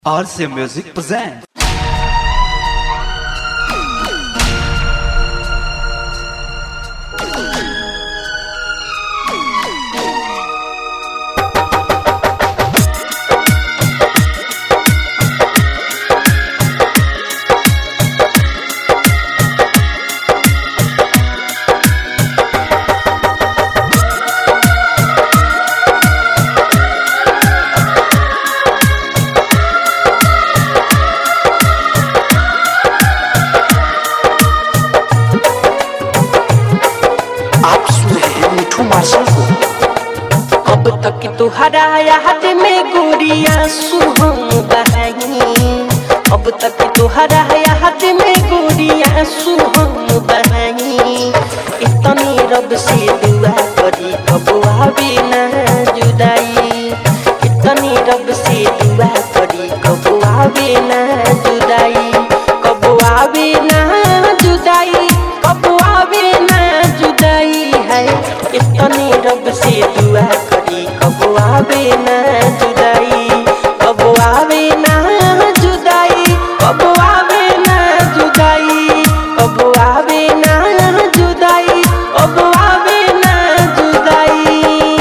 RC Music presents. अब तक तुहरा याद में गुड़िया सुहम बहाई। अब तक तुहरा याद में गुड़िया सुहम बहाई। इतनी रब से दुआ करी कब आवे ना जुदाई। इतनी रब से दुआ करी कब आवे ना जुदाई। कब आवे ना जुदाई। कब आवे ना जुदाई है। इतनी रब से दुआ करी कब आवे ना जुदाई। कब आवे ना जुदाई। कब आवे ना जुदाई। कब आवे ना जुदाई। कब आवे ना जुदाई।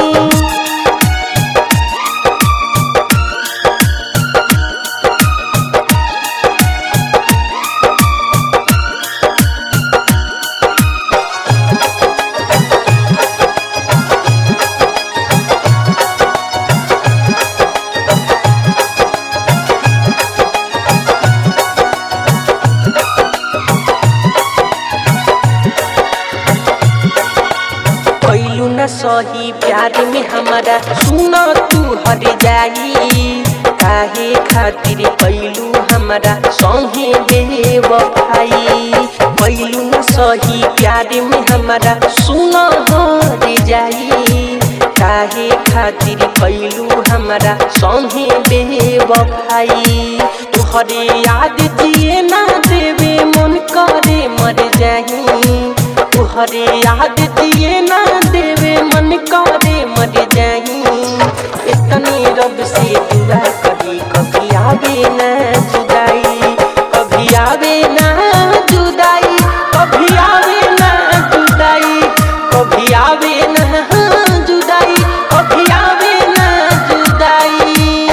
कैलू न सही प्यार में हमारा सुनो तू हर जाई। काहे खातिर कैलू हमारा संगे बेवफाई। कैलू न सही प्यार में हमारा सुनो हर जाई। काहे खातिर कैलू हमारा संगे बेवफाई। तुहरे याद दिए ना देवे मन करे मर जाई। तुहरे याद दिए ना देवे मन करे मर जाई। इतनी रब से दुआ करी कभी आवे ना जुदाई। कभी आवे ना जुदाई। कभी आवे ना जुदाई। कभी आवे ना जुदाई। कभी आवे ना जुदाई।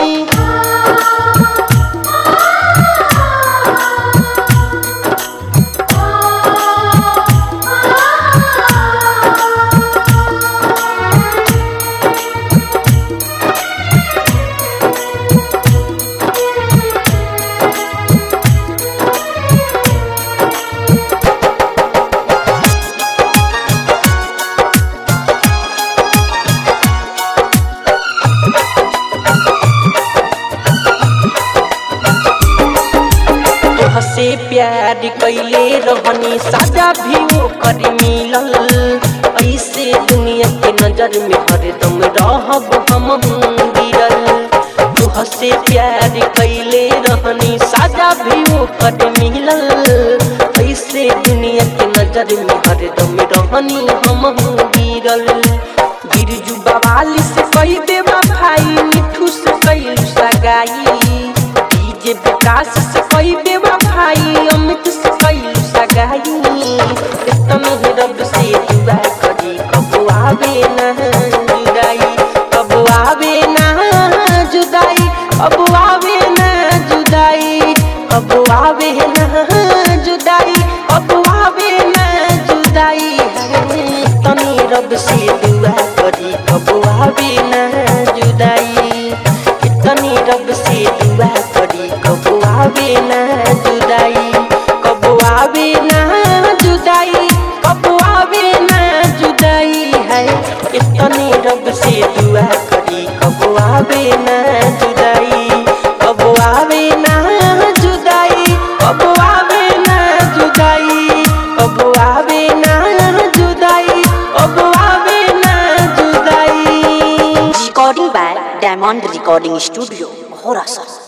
से प्यार कैले रहनी साजा भी वो कर मिलल। ऐसे दुनिया के नजर में हरदम रहब हम गिरल। तुह से प्यार कैले रहनी साजा भी वो कर मिलल। ऐसे दुनिया के नजर में हरदम रहनी हम गिरल। बिरजू बवाली से कई देवा भाई मिठू से कैलू सगाई। डीजे विकास से कई देवा भाई अमित से कैलू सगाई। इतनी रब से दुआ करी कब आवे ना जुदाई। कब आवे ना जुदाई। कब आवे ना जुदाई। कब आवे ना जुदाई। कब आवे ना जुदाई है। इतनी रब से दुआ करी कब आवे ना जुदाई। इतनी रब से दुआ करी कब आवे ना जुदाई। कब आवे ना जुदाई। कब आवे ना जुदाई है। इतनी रब से दुआ करी कब आवे ना जुदाई। कब आवे ना जुदाई। कब आवे ना जुदाई। कब आवे ना जुदाई। कब आवे ना जुदाई। Recording by Diamond Recording Studio, Horasa.